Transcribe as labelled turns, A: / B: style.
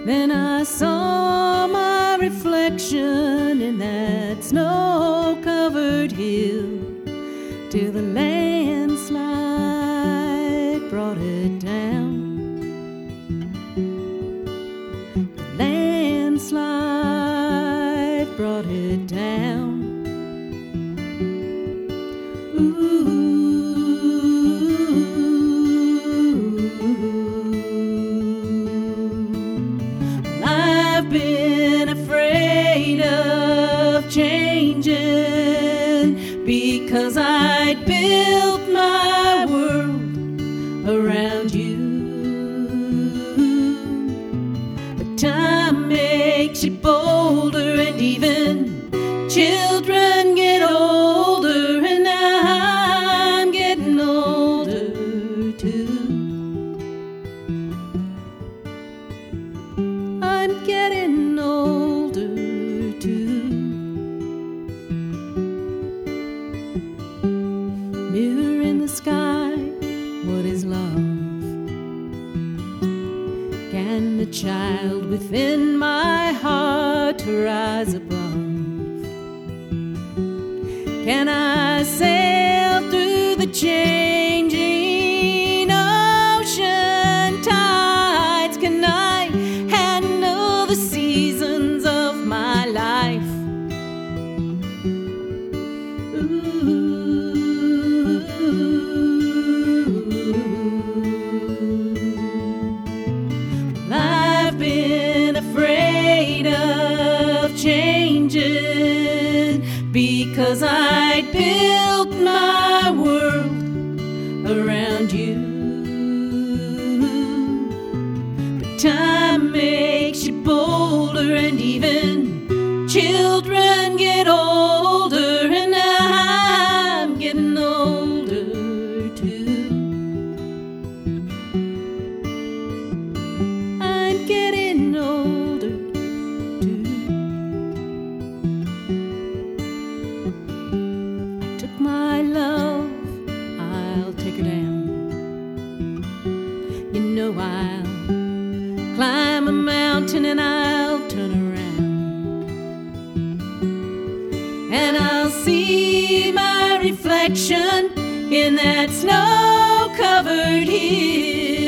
A: Then I saw my reflection in that snow-covered hill, till the landslide brought it down. The landslide brought it down. Ooh. I've been afraid of changing because I'd built my world around you. But time makes you bolder, and even children get older, and I'm getting older too. I'm getting older too. Mirror in the sky, what is love? Can the child within my heart rise above? Can I sail through the changing ocean tides? Can I handle the seasons of my life? Ooh. I've been afraid of changing because I built my world around you. But time makes you bolder, and even children get older, and I'm getting older too. I'm getting older too. Took my love, I'll take her down. You know I'll climb a mountain and I'll turn around, and I'll see my reflection in that snow-covered hill.